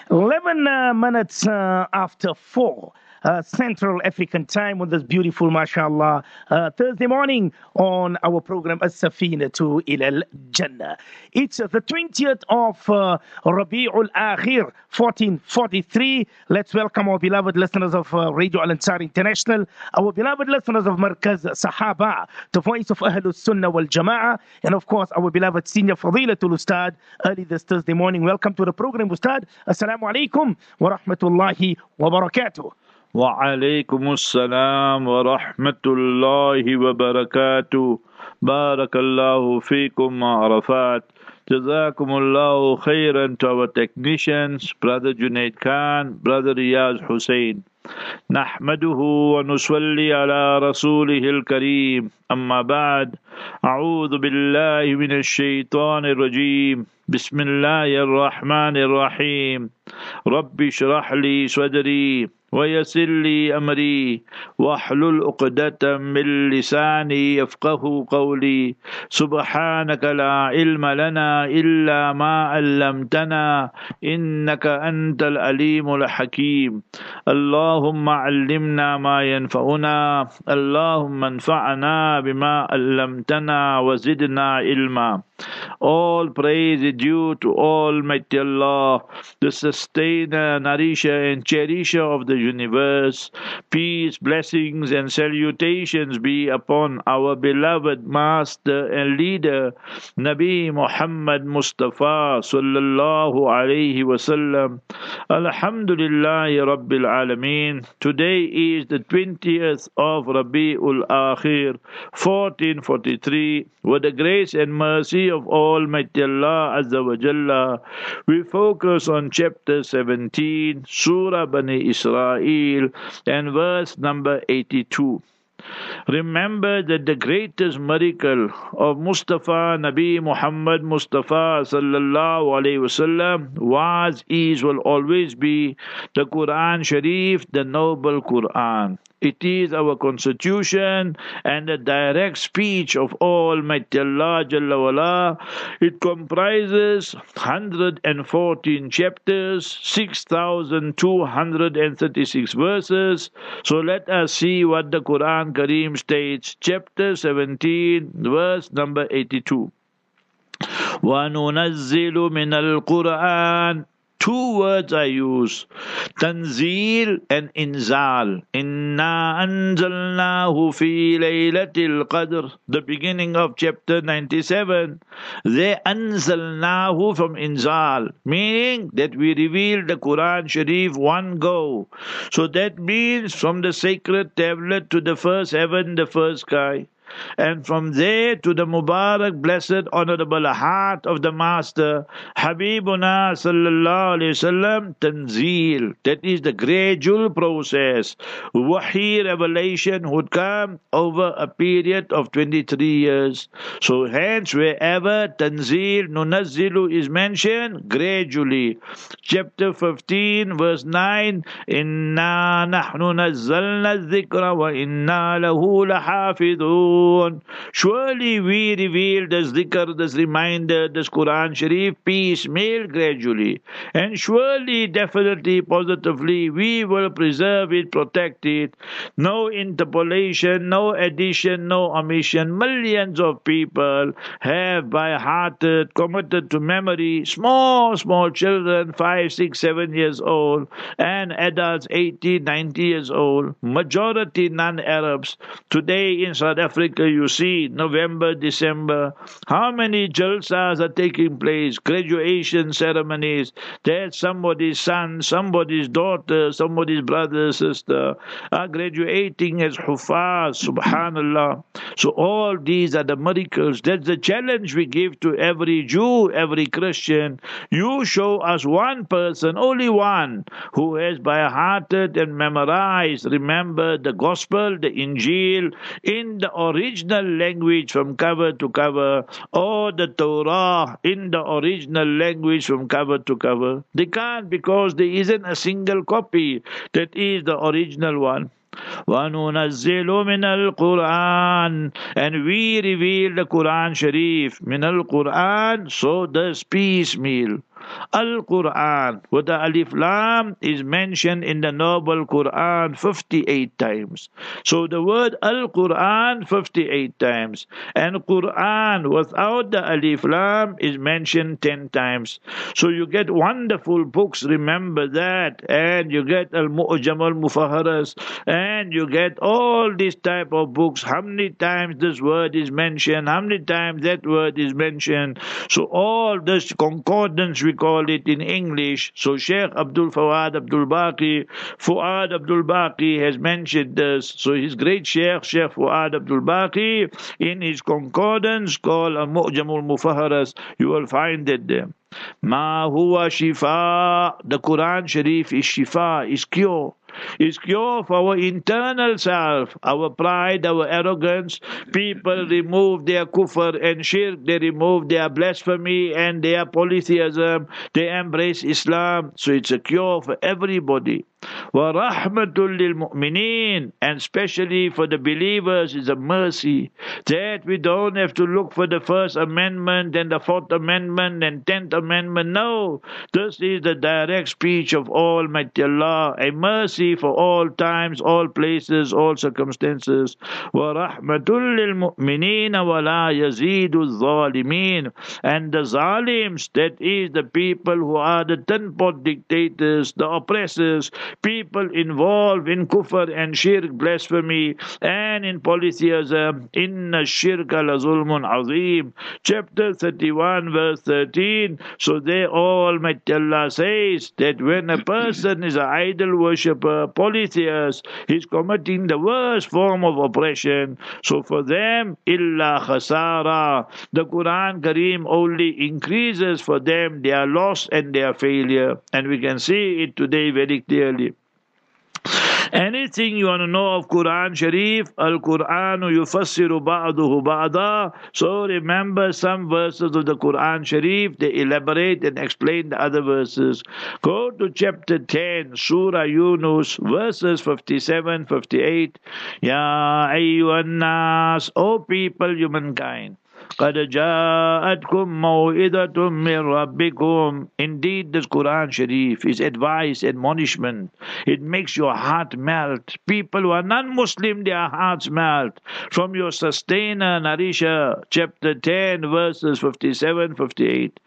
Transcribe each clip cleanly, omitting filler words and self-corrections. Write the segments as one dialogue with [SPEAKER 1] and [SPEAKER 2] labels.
[SPEAKER 1] 11 minutes after 4. Central African time on this beautiful, mashallah, Thursday morning on our program As-Safina to Ilal Jannah. It's the 20th of Rabi'ul Akhir, 1443. Let's welcome our beloved listeners of Radio Al Ansar International, our beloved listeners of Markaz Sahaba, the voice of Ahlul Sunnah wal Jama'ah, and of course, our beloved senior Fadilatul Ustad early this Thursday morning. Welcome to the program, Ustad. Assalamu alaikum wa rahmatullahi wa barakatuh.
[SPEAKER 2] وعليكم السلام ورحمة الله وبركاته بارك الله فيكم عرفات جزاكم الله خيرا. To our technicians, Brother Junaid Khan, Brother Riyaz Hussein, نحمده ونصلي على رسوله الكريم أما بعد أعوذ بالله من الشيطان الرجيم بسم الله الرحمن الرحيم رب اشرح لي صدري ويسر لي أمري واحلل عقدة من لساني يفقه قولي سبحانك لا علم لنا إلا ما علمتنا إنك أنت العليم الحكيم اللهم علمنا ما ينفعنا اللهم انفعنا بما علمتنا وزدنا علما. All praise is due to Almighty Allah, the sustainer, nourisher and cherisher of the universe. Peace, blessings and salutations be upon our beloved master and leader, Nabi Muhammad Mustafa sallallahu alayhi wasallam. Alhamdulillahi Rabbil Alameen. Today is the 20th of Rabi'ul Akhir, 1443. With the grace and mercy of Almighty Allah Azza wa Jalla, we focus on chapter 17, Surah Bani Israel, and verse number 82. Remember that the greatest miracle of Mustafa, Nabi Muhammad Mustafa sallallahu alayhi wasallam was, is, will always be the Quran Sharif, the noble Quran. It is our constitution and the direct speech of Almighty Allah Jalla wala. It comprises 114 chapters, 6,236 verses. So let us see what the Quran Kareem states. Chapter 17, verse number 82. وَنُنَزِّلُ مِنَ الْقُرْآنِ. Two words I use, Tanzeel and Inzal. Inna anzalnahu fi laylatil qadr. The beginning of chapter 97. They anzalnahu from Inzal, meaning that we revealed the Quran Sharif one go. So that means from the sacred tablet to the first heaven, the first sky. And from there to the Mubarak, blessed, honorable heart of the Master, Habibuna sallallahu alayhi wasallam, Tanzeel. That is the gradual process. Wahi revelation would come over a period of 23 years. So hence, wherever Tanzeel, Nunazzilu is mentioned, gradually. Chapter 15, verse 9, Inna nahnu nazzalna dhikra wa inna lahu lahafidun. Surely we reveal this dhikr, this reminder, this Quran Sharif piecemeal gradually. And surely, definitely, positively, we will preserve it, protect it. No interpolation, no addition, no omission. Millions of people have by hearted, committed to memory, small children, 5, 6, 7 years old, and adults 80, 90 years old, majority non-Arabs. Today in South Africa, you see, November, December, how many jalsas are taking place, graduation ceremonies. There's somebody's son, somebody's daughter, somebody's brother, sister are graduating as Hufaz, subhanallah. So all these are the miracles. That's the challenge we give to every Jew, every Christian. You show us one person, only one, who has by hearted and memorized, remember the gospel, the Injil, in the original language from cover to cover, or the Torah in the original language from cover to cover. They can't, because there isn't a single copy that is the original one. وَنُنَزِّلُ مِنَ الْقُرْآنِ. And we reveal the Quran Sharif. Min al-Quran, so this piecemeal. Al-Quran with the Alif Lam is mentioned in the Noble Quran 58 times. So the word Al-Quran 58 times. And Quran without the Alif Lam is mentioned 10 times. So you get wonderful books, remember that. And you get Al-Mu'jam Al-Mufaharas. And you get all these type of books. How many times this word is mentioned? How many times that word is mentioned? So all this concordance, we call it in English. So Sheikh Abdul Fawad Abdul Baqi has mentioned this. So his great Sheikh Fuad Abdul Baqi, in his concordance called Al-Mu'jamul Mufaharas, you will find it there. Ma huwa shifa, the Quran Sharif is shifa, is cure. Is cure for our internal self, our pride, our arrogance. People remove their kufr and shirk, they remove their blasphemy and their polytheism, they embrace Islam. So it's a cure for everybody. وَرَحْمَةٌ لِلْمُؤْمِنِينَ, and especially for the believers is a mercy, that we don't have to look for the First Amendment and the Fourth Amendment and 10th Amendment. No, this is the direct speech of Almighty Allah, a mercy for all times, all places, all circumstances. وَرَحْمَةٌ لِلْمُؤْمِنِينَ وَلَا يَزِيدُ الظَّالِمِينَ, and the zalims, that is the people who are the ten-pot dictators, the oppressors, people involved in kufr and shirk, blasphemy, and in polytheism. Inna shirka la zulmun azim. Chapter 31, verse 13. So there Almighty Allah says that when a person is an idol worshipper, polytheist, he's committing the worst form of oppression. So for them, illa khasara. The Quran Kareem only increases for them their loss and their failure. And we can see it today very clearly. Anything you want to know of Quran Sharif, Al-Quranu yufassiru ba'duhu ba'da. So remember some verses of the Quran Sharif, they elaborate and explain the other verses. Go to chapter 10, Surah Yunus, verses 57, 58. Ya ayyuhan nas, O people, humankind. قَدْ جَاءَتْكُمْ مَوْئِذَةٌ مِّن رَبِّكُمْ. Indeed, this Quran Sharif is advice, admonishment. It makes your heart melt. People who are non-Muslim, their hearts melt. From your sustainer, Narisha, chapter 10, verses 57, 58.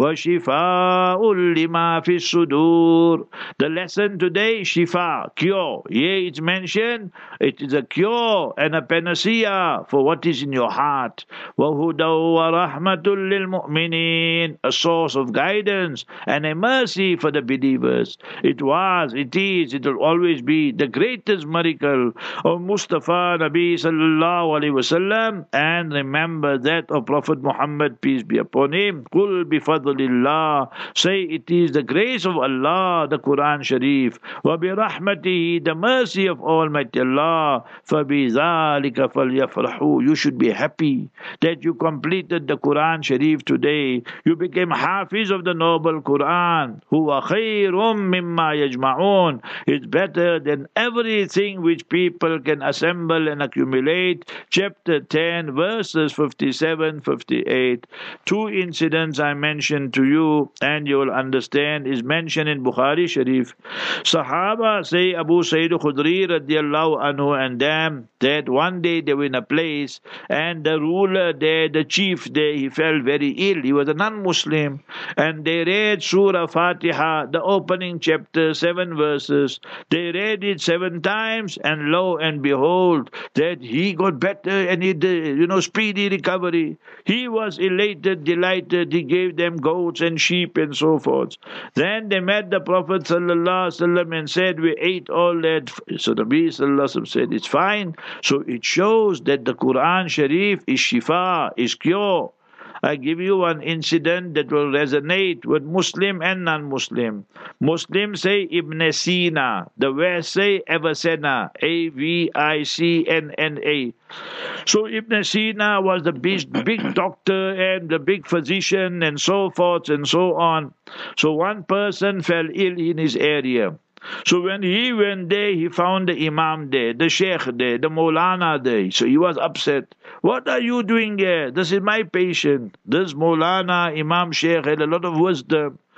[SPEAKER 2] وَشِفَاءٌ لِمَا فِي الصُّدُورِ. The lesson today, shifa, cure. Yea, it's mentioned, it is a cure and a panacea for what is in your heart. وَهُدًى وَرَحْمَةٌ لِلْمُؤْمِنِينَ, a source of guidance and a mercy for the believers. It was, it is, it will always be the greatest miracle of Mustafa Nabi sallallahu alaihi wasallam. And remember that of Prophet Muhammad, peace be upon him. Qul bifadlillah, say it is the grace of Allah, the Quran Sharif. Wa bi rahmatihi, the mercy of Almighty Allah. Fa bi dhalika falyafrahu, you should be happy that you completed the Quran Sharif today. You became Hafiz of the Noble Quran. Huwa khairum mimma yajma'un. It's better than everything which people can assemble and accumulate. Chapter 10, verses 57, 58. Two incidents I mentioned to you, and you will understand, is mentioned in Bukhari Sharif. Sahaba say, Abu Sayyid Khudri radiallahu anhu and them, that one day they were in a place, and the ruler there, the chief there, he fell very ill. He was a non-Muslim. And they read Surah Fatiha, the opening chapter, 7 verses. They read it 7 times, and lo and behold, that he got better and he did, speedy recovery. He was elated, delighted. He gave them goats and sheep and so forth. Then they met the Prophet ﷺ and said, we ate all that. So the Nabi ﷺ said, it's fine. So it shows that the Quran Sharif is shifa, is cure. I give you one incident that will resonate with Muslim and non-Muslim. Muslims say Ibn Sina. The West say Avicenna. Avicnna. So Ibn Sina was the big doctor and the big physician and so forth and so on. So one person fell ill in his area. So when he went there, he found the Imam there, the Sheikh there, the Maulana there. So he was upset. What are you doing here? This is my patient. This Maulana, Imam Sheikh had a lot of wisdom.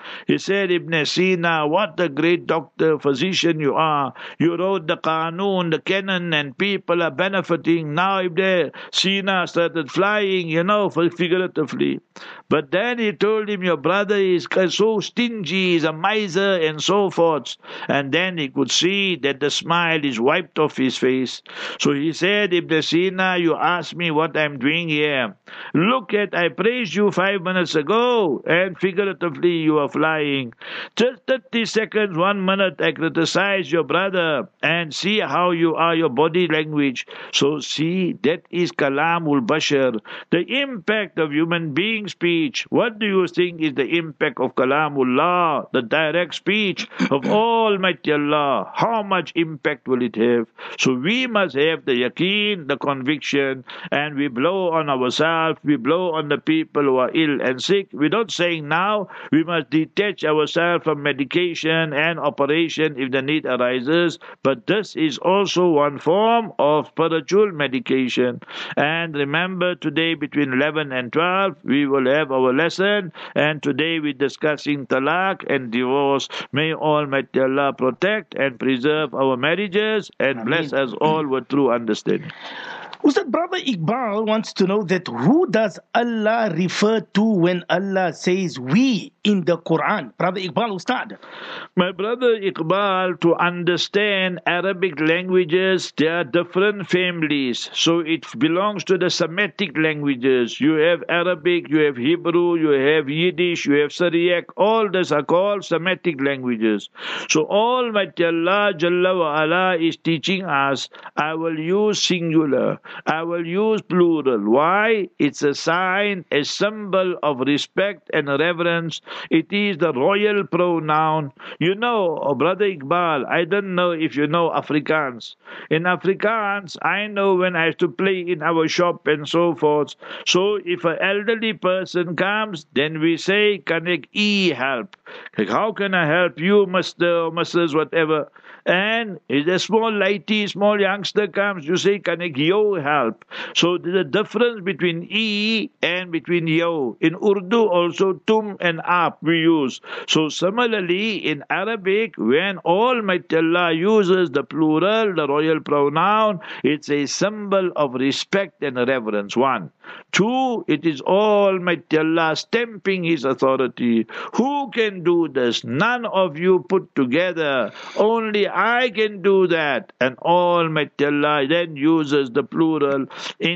[SPEAKER 2] He said, Ibn Sina, what a great doctor, physician you are. You wrote the Qanun, the canon, and people are benefiting. Now Ibn Sina started flying, figuratively. But then he told him, your brother is so stingy, he's a miser, and so forth. And then he could see that the smile is wiped off his face. So he said, Ibn Sina, you asked me what I'm doing here. Look at, I praised you 5 minutes ago, and figuratively you are flying. Just 30 seconds, 1 minute, I criticize your brother, and see how you are, your body language. So see, that is Kalamul Bashar, the impact of human being speech. What do you think is the impact of Kalamullah, the direct speech of Almighty Allah? How much impact will it have? So we must have the yaqeen, the conviction, and we blow on ourselves, we blow on the people who are ill and sick. We're not saying now we must detach ourselves from medication and operation if the need arises, but this is also one form of spiritual medication. And remember, today between 11 and 12, we will have our lesson, and today we're discussing talaq and divorce. May Almighty Allah protect and preserve our marriages and bless us all with true understanding.
[SPEAKER 1] Ustad, Brother Iqbal wants to know that who does Allah refer to when Allah says we in the Quran? Brother Iqbal, Ustad.
[SPEAKER 2] My brother Iqbal, to understand Arabic languages, there are different families. So it belongs to the Semitic languages. You have Arabic, you have Hebrew, you have Yiddish, you have Syriac. All these are called Semitic languages. So Almighty Allah Jalla wa Ala is teaching us, I will use singular, I will use plural. Why? It's a sign, a symbol of respect and reverence. It is the royal pronoun. You know, Brother Iqbal, I don't know if you know Afrikaans. In Afrikaans, I know when I have to play in our shop and so forth. So if an elderly person comes, then we say, can I help? Like, how can I help you, Mr. or Mrs. whatever? And if a small lady, small youngster comes, you say, can I yo help? So there's a difference between E and between yo. In Urdu also, tum and ap we use. So similarly, in Arabic, when Almighty Allah uses the plural, the royal pronoun, it's a symbol of respect and reverence. 1. 2, it is Almighty Allah stamping His authority. Who can do this? None of you put together. Only I can do that. And Almighty Allah then uses the plural.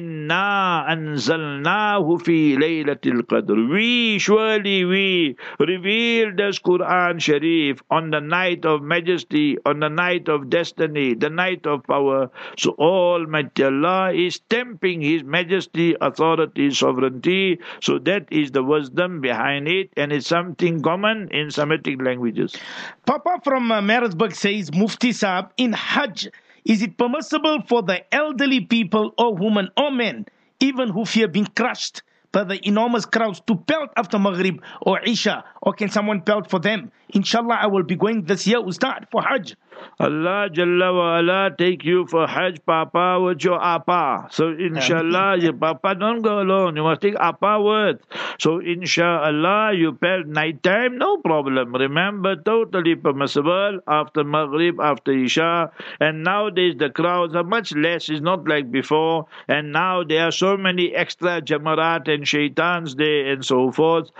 [SPEAKER 2] Inna anzalnahu fi laylatil qadr. We, surely we, revealed this Quran Sharif on the night of majesty, on the night of destiny, the night of power. So Almighty Allah is stamping His majesty, authority, sovereignty. So that is the wisdom behind it, and it's something common in Semitic languages.
[SPEAKER 1] Papa from Marisburg says, Mufti Saab, in Hajj, is it permissible for the elderly people or women or men, even who fear being crushed by the enormous crowds, to pelt after Maghrib or Isha, or can someone pelt for them? Inshallah, I will be going this year, Ustad, for Hajj.
[SPEAKER 2] Allah Jalla wa Ala take you for Hajj, Papa, with your Appa. So inshallah, your Papa don't go alone. You must take Appa with. So inshallah, you pelt night time, no problem. Remember, totally permissible after Maghrib, after Isha. And nowadays the crowds are much less. It's not like before. And now there are so many extra Jamarat and Shaitans there and so forth.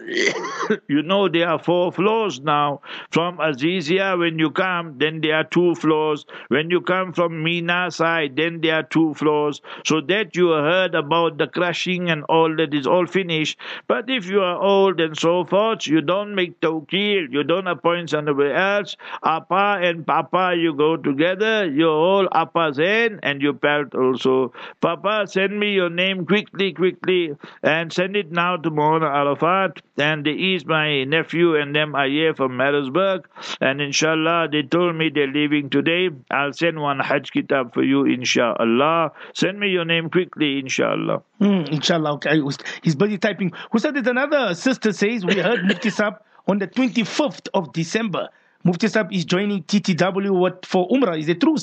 [SPEAKER 2] You know, there are 4 floors now. From Azizia, when you come, then there are 2 floors. When you come from Mina side, then there are 2 floors. So that you heard about the crushing and all that is all finished. But if you are old and so forth, you don't make tawqil, you don't appoint somewhere else. Appa and Papa, you go together, you hold Appa's hand and you pelt also. Papa, send me your name quickly, and send it now to Maulana Arafat. And he is my nephew and them are here from Marisburg. And inshallah, they told me they're leaving today. I'll send one Hajj kitab for you, inshallah. Send me your name quickly, inshallah.
[SPEAKER 1] Inshallah. Okay. He's busy typing. Who said that? Another sister says, we heard Mufti Saab on the 25th of December. Mufti Saab is joining TTW for Umrah. Is it true, Ustad?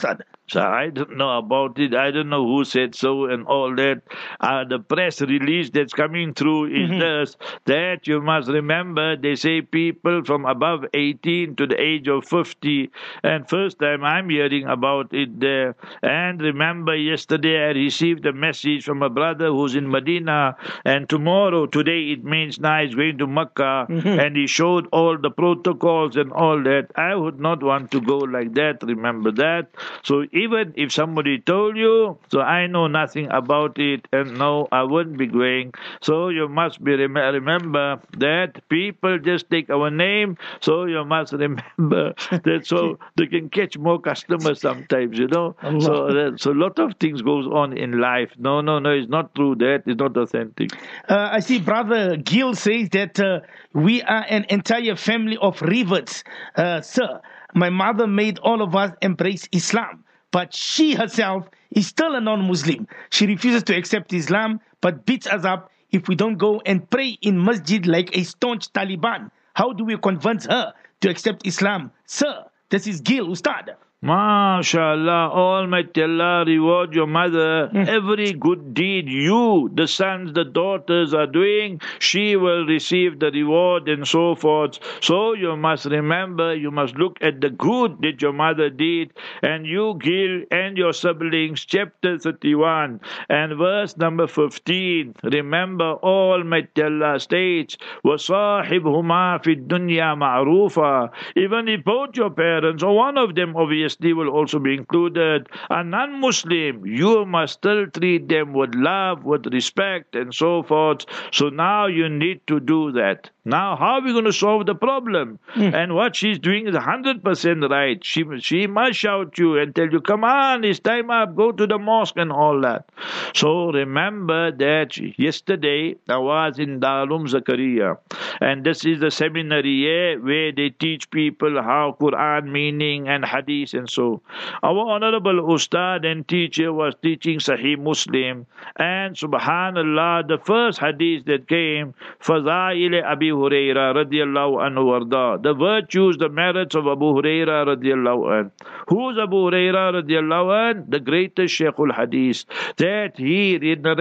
[SPEAKER 2] So I don't know about it. I don't know who said so and all that. The press release that's coming through is this, that you must remember, they say people from above 18 to the age of 50. And first time I'm hearing about it there. And remember, yesterday I received a message from a brother who's in Medina. And today it means now he's going to Mecca. And he showed all the protocols and all that. I would not want to go like that. Remember that. So even if somebody told you, so I know nothing about it, and no, I wouldn't be going. So you must be remember that people just take our name. So you must remember that, so they can catch more customers sometimes,
[SPEAKER 1] Allah.
[SPEAKER 2] So a lot of things goes on in life. No, it's not true. That is not authentic.
[SPEAKER 1] I see Brother Gil says that we are an entire family of reverts. Sir, my mother made all of us embrace Islam, but she herself is still a non-Muslim. She refuses to accept Islam, but beats us up if we don't go and pray in masjid like a staunch Taliban. How do we convince her to accept Islam? Sir, this is Gil, Ustad.
[SPEAKER 2] MashaAllah, Almighty Allah reward your mother. Every good deed you, the sons, the daughters are doing, she will receive the reward and so forth. So you must remember, you must look at the good that your mother did, and you, Gil, and your siblings, chapter 31 and verse number 15. Remember, Almighty Allah states, وَصَاحِبْهُمَا فِي الدُّنْيَا مَعْرُوفًا. Even if both your parents, or one of them obviously, will also be included, a non-Muslim, you must still treat them with love, with respect, and so forth. So now you need to do that. Now, how are we going to solve the problem? And what she's doing is 100% right. She must shout you and tell you, come on, it's time up, go to the mosque and all that. So remember that yesterday I was in Darul Zakaria, and this is the seminary where they teach people how Quran meaning and hadith and so. Our honorable Ustad and teacher was teaching Sahih Muslim, and subhanallah, the first hadith that came, Fazail Abi Huraira radiallahu anhu warda, the virtues, the merits of Abu Huraira radiallahu anhu. Who's Abu Huraira radiallahu anhu? The greatest Shaykhul Hadith, that he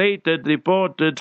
[SPEAKER 2] reported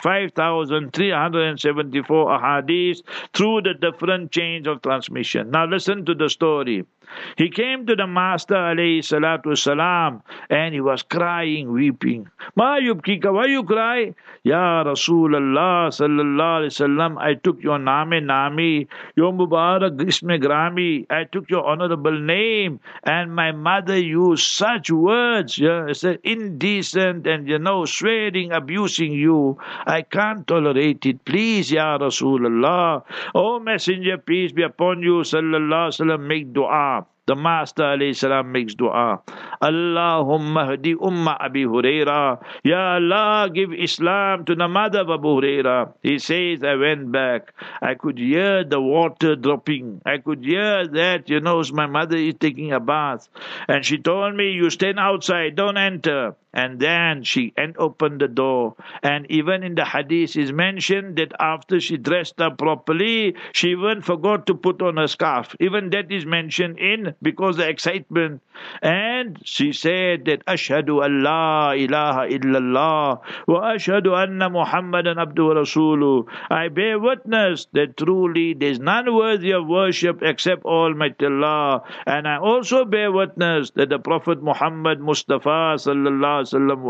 [SPEAKER 2] 5,374 ahadith through the different chains of transmission. Now listen to the story. He came to the Master alayhi salatu salam, and he was crying, weeping. Ma yubkika, why you cry? Ya Rasulullah sallallahu alayhi wasallam, I took your nami, your Mubarak isme grami, I took your honorable name, and my mother used such words, indecent and swearing, abusing you. I can't tolerate it. Please, Ya Rasulullah, O Messenger, peace be upon you, sallallahu alayhi wasallam, make dua. The Master alayhi salam makes dua. Allahumma hadi umma Abi Huraira. Ya Allah, give Islam to the mother of Abu Huraira. He says, I went back. I could hear the water dropping. I could hear that, my mother is taking a bath. And she told me, you stand outside, don't enter. And then she opened the door. And even in the hadith is mentioned that after she dressed up properly, she even forgot to put on a scarf. Even that is mentioned in, because the excitement. And she said that, Ashhadu an la ilaha illallah wa ashhadu anna Muhammadan abduhu wa rasuluh. I bear witness that truly there is none worthy of worship except Almighty Allah. And I also bear witness that the Prophet Muhammad Mustafa sallallahu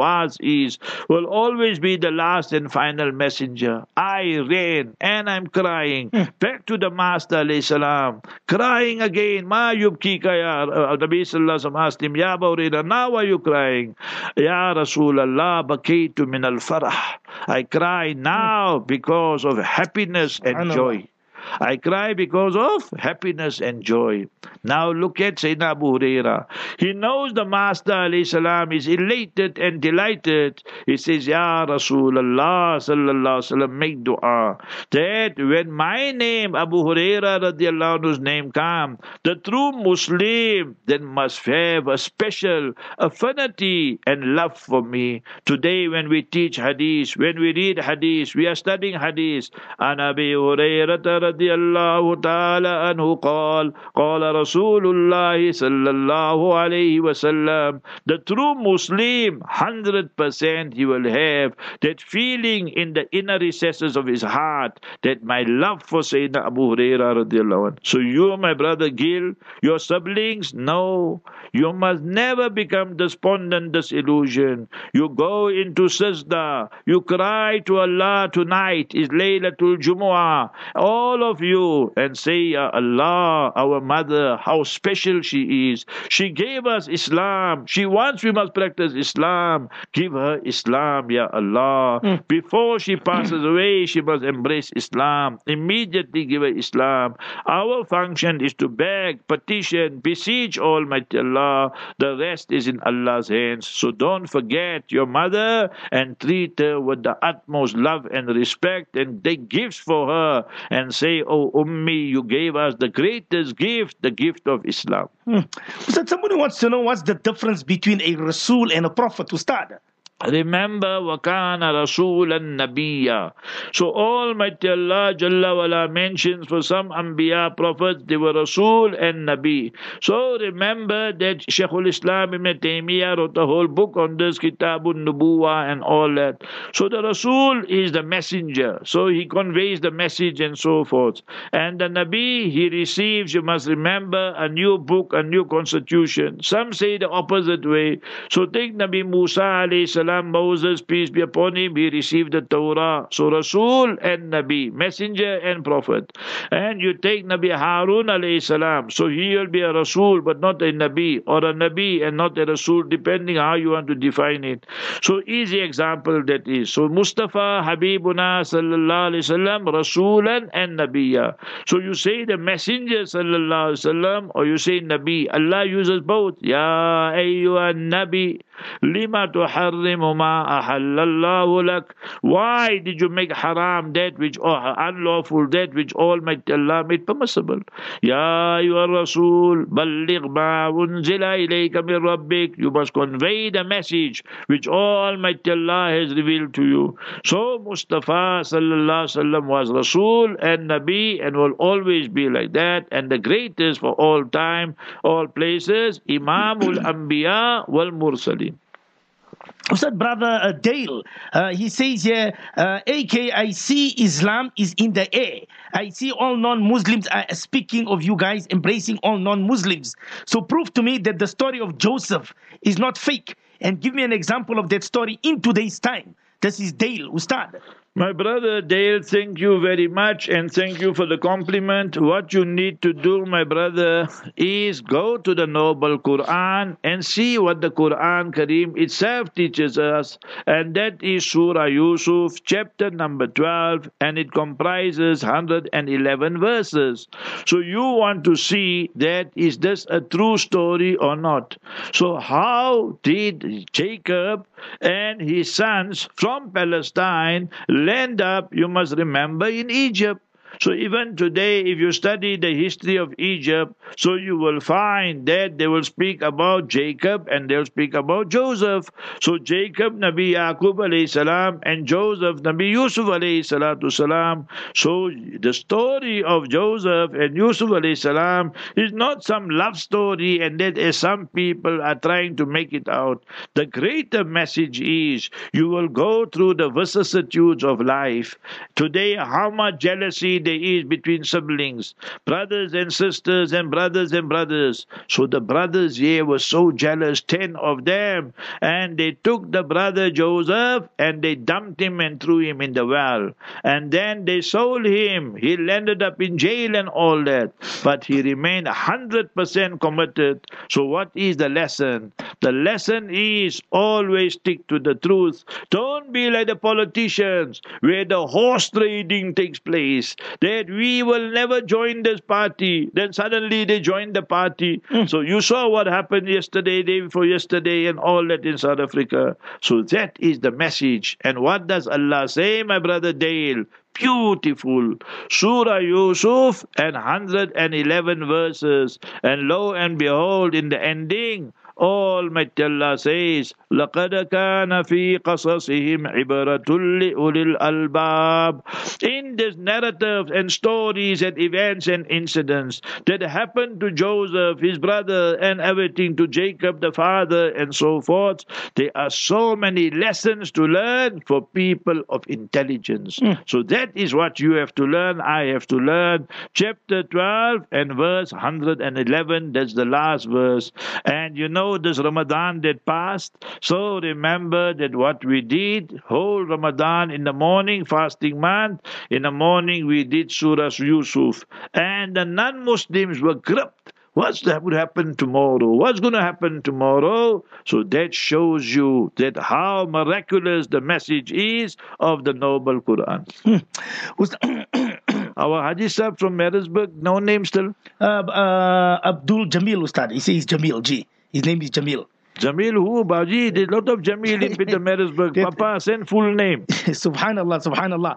[SPEAKER 2] will always be the last and final messenger. I ran and I'm crying back to the Master alayhi salam, crying again. Ma yubkika ya Nabi sallallahu alaihi wasallam asked him, Ya Abu Hurairah, now why are you crying? Ya Rasulallah, bakaytu min al-farah. I cry now because of happiness and joy. I cry because of happiness and joy. Now look at Sayyidina Abu Huraira. He knows the Master alayhi salam is elated and delighted. He says, Ya Rasulullah sallallahu alaihi wasallam, make dua that when my name, Abu Huraira radiallahu anhu's name come, the true Muslim then must have a special affinity and love for me. Today when we teach hadith, when we read hadith, we are studying hadith. An Abi Hurairah رضي الله تعالى عنه قال قال رسول الله صلى الله عليه وسلم. The true Muslim, 100% he will have that feeling in the inner recesses of his heart, that my love for Sayyidina Abu Hurairah radiallahu anhu. So you, my brother Gil, your siblings, no, you must never become despondent, disillusioned. You go into sajda, you cry to Allah tonight is Laylatul Jumu'ah, all of you, and say, Ya Allah, our mother, how special she is. She gave us Islam. She wants we must practice Islam. Give her Islam, Ya Allah. Before she passes away, she must embrace Islam. Immediately give her Islam. Our function is to beg, petition, beseech Almighty Allah. The rest is in Allah's hands. So don't forget your mother and treat her with the utmost love and respect and take gifts for her and say, Oh Ummi, you gave us the greatest gift, the gift of Islam.
[SPEAKER 1] So somebody wants to know what's the difference between a Rasul and a Prophet, Ustad.
[SPEAKER 2] Remember, وَكَانَ رَسُولًا نَبِيًّا. So Almighty Allah Jalla wala mentions for some Anbiya prophets, they were Rasul and Nabi. So remember that Shaykhul Islam Ibn Taymiyyah wrote a whole book on this, Kitabun Nubuwa and all that. So the Rasul is the messenger. So he conveys the message and so forth. And the Nabi, he receives, you must remember, a new book, a new constitution. Some say the opposite way. So take Nabi Musa alayhi salam, Moses, peace be upon him, he received the Torah. So Rasul and Nabi, messenger and prophet. And you take Nabi Harun alayhi salam, so he will be a Rasul but not a Nabi, or a Nabi and not a Rasul, depending how you want to define it. So easy example that is. So Mustafa Habibuna sallallahu alayhi wasallam, Rasulan and Nabiya. So you say the messenger sallallahu alayhi wasallam, or you say Nabi. Allah uses both. Ya ayyuhan Nabi, lima tuharrimu ma ahallallahu lak. Why did you make haram that which, or unlawful that which Almighty Allah made permissible? Ya ayyuhar Rasul, balligh ma unzila ilayka min rabbik. You must convey the message which Almighty Allah has revealed to you. So Mustafa sallallahu alaihi wasallam was Rasul and Nabi and will always be like that, and the greatest for all time, all places, Imamul Anbiya wal Mursaleen.
[SPEAKER 1] Ustad, brother Dale, he says here, AK, I see Islam is in the air. I see all non-Muslims are speaking of you guys embracing all non-Muslims. So prove to me that the story of Joseph is not fake, and give me an example of that story in today's time. This is Dale, Ustad.
[SPEAKER 2] My brother Dale, thank you very much and thank you for the compliment. What you need to do, my brother, is go to the Noble Quran and see what the Quran Kareem itself teaches us. And that is Surah Yusuf, chapter number 12, and it comprises 111 verses. So you want to see that is this a true story or not. So how did Jacob and his sons from Palestine land up, you must remember, in Egypt? So even today, if you study the history of Egypt, so you will find that they will speak about Jacob and they'll speak about Joseph. So Jacob, Nabi Yaqub alayhi salam, and Joseph, Nabi Yusuf alayhi salatu salam. So the story of Joseph and Yusuf alayhi salam is not some love story, and that as some people are trying to make it out. The greater message is you will go through the vicissitudes of life. Today, how much jealousy there is between siblings, brothers and sisters, and brothers and brothers. So the brothers here were so jealous, 10 of them, and they took the brother Joseph and they dumped him and threw him in the well. And then they sold him. He landed up in jail and all that. But he remained 100% committed. So what is the lesson? The lesson is always stick to the truth. Don't be like the politicians where the horse trading takes place. That we will never join this party. Then suddenly they join the party. So you saw what happened yesterday, day before yesterday, and all that in South Africa. So that is the message. And what does Allah say, my brother Dale? Beautiful. Surah Yusuf and 111 verses. And lo and behold, in the ending, Almighty Allah says, لَقَدْ كَانَ فِي قَصَصِهِمْ عِبْرَةٌ لِأُولِي الْأَلْبَابِ. In this narrative and stories and events and incidents that happened to Joseph, his brother, and everything, to Jacob, the father, and so forth, there are so many lessons to learn for people of intelligence. So that is what you have to learn, I have to learn. Chapter 12 and verse 111, that's the last verse. And you know this Ramadan that passed, so remember that what we did, whole Ramadan in the morning, fasting month, in the morning we did Surah Yusuf. And the non-Muslims were gripped. What's that would happen tomorrow? What's going to happen tomorrow? So that shows you that how miraculous the message is of the noble Quran. Our Haji Sahib from Marisburg, no name still?
[SPEAKER 1] Abdul Jamil Ustad. He says Jamil G. His name is Jamil.
[SPEAKER 2] Jamil who, Baji? There's a lot of Jamil in Peter Marisburg. Papa, send full name.
[SPEAKER 1] Subhanallah, Subhanallah.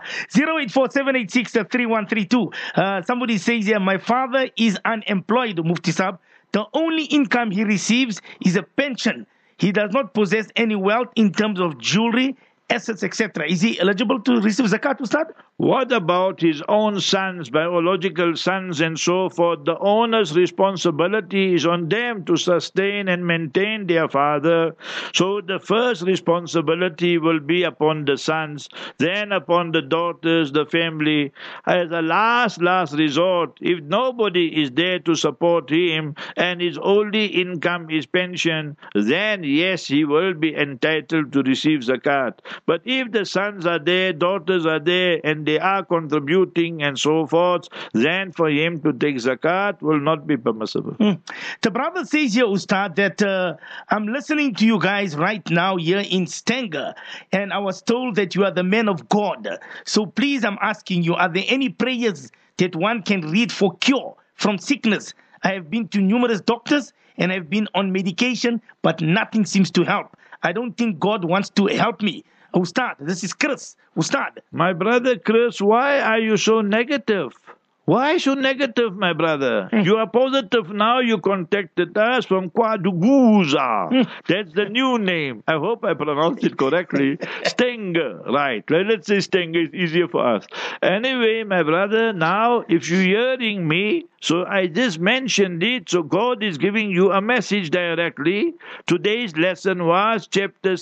[SPEAKER 1] 08478633132. Somebody says here, my father is unemployed, Mufti Sahib. The only income he receives is a pension. He does not possess any wealth in terms of jewelry, assets, etc. Is he eligible to receive zakat, Ustad?
[SPEAKER 2] What about his own sons, biological sons and so forth? The owner's responsibility is on them to sustain and maintain their father. So the first responsibility will be upon the sons, then upon the daughters, the family. As a last resort, if nobody is there to support him and his only income is pension, then yes, he will be entitled to receive zakat. But if the sons are there, daughters are there, and they are contributing and so forth, then for him to take zakat will not be permissible.
[SPEAKER 1] The brother says here, Ustad, that I'm listening to you guys right now here in Stanger, and I was told that you are the men of God. So please, I'm asking you, are there any prayers that one can read for cure from sickness? I have been to numerous doctors and I've been on medication, but nothing seems to help. I don't think God wants to help me. Ustad, this is Chris. Ustad.
[SPEAKER 2] My brother Chris, why are you so negative? Why so negative, my brother? You are positive now. You contacted us from Kwaduguza. That's the new name. I hope I pronounced it correctly. Stenger, right. Let's say Stenger is easier for us. Anyway, my brother, now if you're hearing me, so I just mentioned it. So God is giving you a message directly. Today's lesson was chapter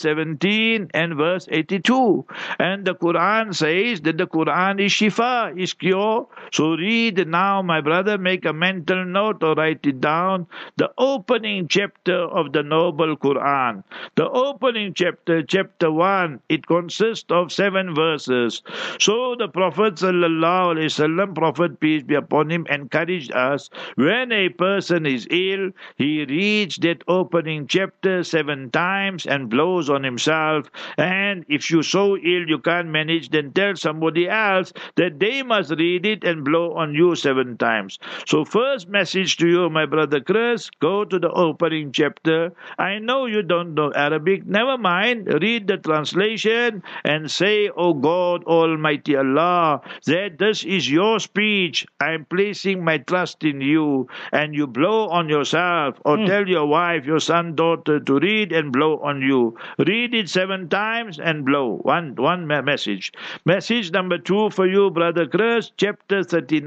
[SPEAKER 2] 17 and verse 82. And the Quran says that the Quran is shifa, is cure. So read now, my brother, make a mental note or write it down. The opening chapter of the noble Quran. The opening chapter, chapter 1, it consists of 7 verses. So the Prophet sallallahu alaihi wasallam, Prophet peace be upon him, encouraged us, when a person is ill, he reads that opening chapter 7 times and blows on himself. And if you're so ill you can't manage, then tell somebody else that they must read it and blow on you 7 times. So first message to you, my brother Chris, go to the opening chapter. I know you don't know Arabic. Never mind. Read the translation and say, oh God, Almighty Allah, that this is your speech. I'm placing my trust in you. And you blow on yourself, or tell your wife, your son, daughter to read and blow on you. Read it 7 times and blow. One message. Message number 2 for you, brother Chris, chapter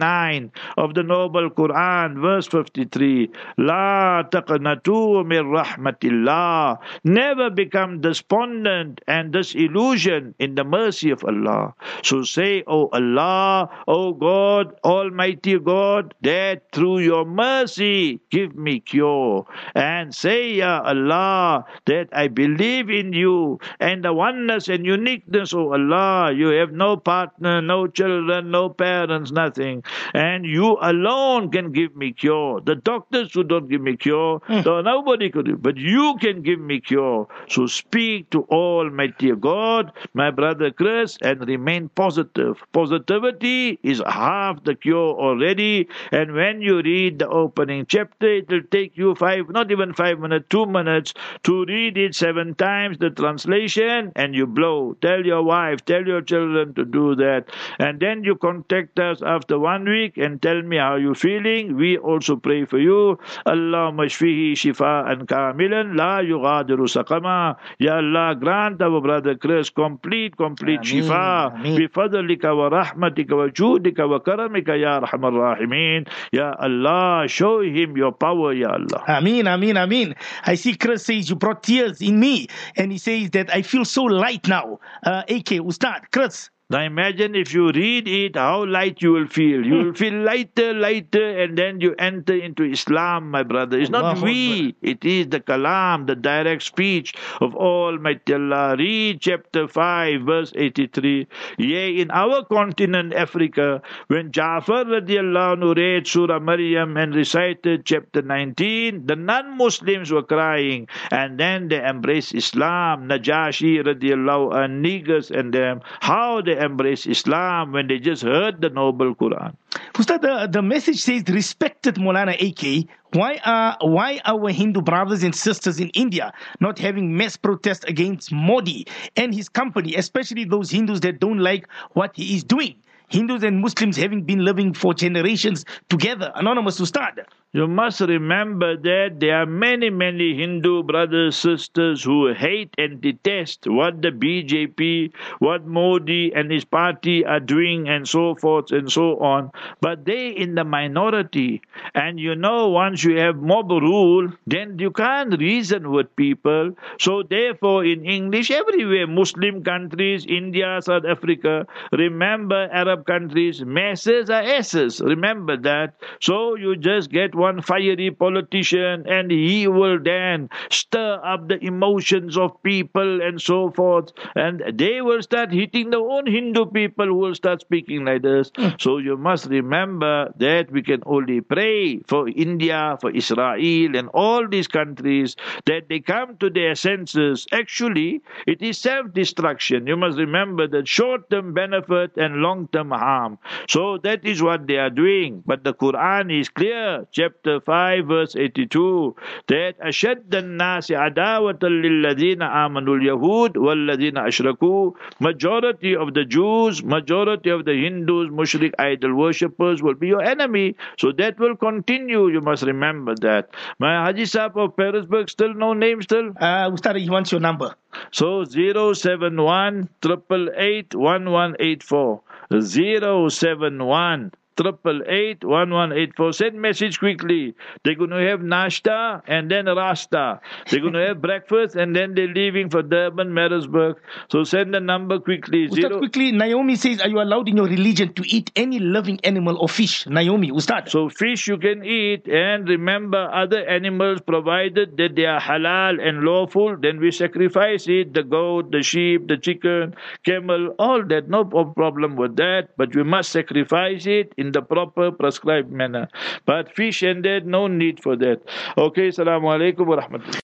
[SPEAKER 2] 39 of the noble Quran, verse 53. La taqnatu min rahmatillah. Never become despondent and disillusioned in the mercy of Allah. So say, oh Allah, oh God, Almighty God, that through your mercy give me cure. And say, Ya Allah, that I believe in you and the oneness and uniqueness, oh Allah. You have no partner, no children, no parents, nothing. And you alone can give me cure. The doctors who don't give me cure, so nobody could do, but you can give me cure. So speak to Almighty God, my brother Chris, and remain positive. Positivity is half the cure already. And And when you read the opening chapter, it will take you not even 5 minutes, 2 minutes to read it 7 times, the translation, and you blow. Tell your wife, tell your children to do that. And then you contact us after 1 week and tell me how you're feeling. We also pray for you. Allahumma shfihi shifa'an kamilan la yughadiru saqama. Ya Allah, grant our brother Chris complete shifa. Bifadlika wa rahmatika wa judika wa karamika ya arhamar rahimin. Ya Allah, show him your power, Ya Allah.
[SPEAKER 1] Ameen, ameen, ameen. I see Chris says you brought tears in me, and he says that I feel so light now. AK, Ustad, Chris.
[SPEAKER 2] Now imagine if you read it, how light you will feel. You will feel lighter, and then you enter into Islam, my brother. It's not we. It is the kalam, the direct speech of Almighty Allah. Read chapter 5, verse 83. Yea, in our continent, Africa, when Ja'far radiallahu anhu read Surah Maryam and recited chapter 19, the non-Muslims were crying, and then they embraced Islam. Najashi radiallahu anhu, Negus and them, how they embrace Islam when they just heard the noble Quran.
[SPEAKER 1] Ustad, the message says, respected Maulana AK, why are our Hindu brothers and sisters in India not having mass protests against Modi and his company, especially those Hindus that don't like what he is doing? Hindus and Muslims having been living for generations together. Anonymous Ustad.
[SPEAKER 2] You must remember that there are many Hindu brothers, sisters who hate and detest what the BJP, what Modi and his party are doing and so forth and so on. But they in the minority. And once you have mob rule, then you can't reason with people. So therefore, in English, everywhere, Muslim countries, India, South Africa, remember Arab countries, masses are asses. Remember that. So you just get one fiery politician and he will then stir up the emotions of people and so forth, and they will start hitting their own Hindu people who will start speaking like this. So you must remember that we can only pray for India, for Israel and all these countries, that they come to their senses. Actually, it is self-destruction. You must remember that short-term benefit and long-term harm. So that is what they are doing. But the Quran is clear. Chapter 5, verse 82, that أَشَدَّ النَّاسِ عَدَاوَةً لِلَّذِينَ آمَنُوا الْيَهُودِ وَالَّذِينَ أَشْرَكُوا. Majority of the Jews, majority of the Hindus, mushrik idol worshippers will be your enemy. So that will continue. You must remember that. My Haji Sahib of Petersburg, still no name still?
[SPEAKER 1] Ustad, he wants your number.
[SPEAKER 2] So 071 888 1184. 071 888-1184. Send message quickly. They're going to have nashta and then rasta. They're going to have breakfast and then they're leaving for Durban, Maritzburg. So send the number quickly.
[SPEAKER 1] Ustad, quickly, Naomi says, are you allowed in your religion to eat any living animal or fish? Naomi, Ustad.
[SPEAKER 2] So fish you can eat, and remember other animals, provided that they are halal and lawful, then we sacrifice it, the goat, the sheep, the chicken, camel, all that, no problem with that, but we must sacrifice it in the proper prescribed manner. But fish and that, no need for that. Okay, Assalamu alaikum wa rahmatullah.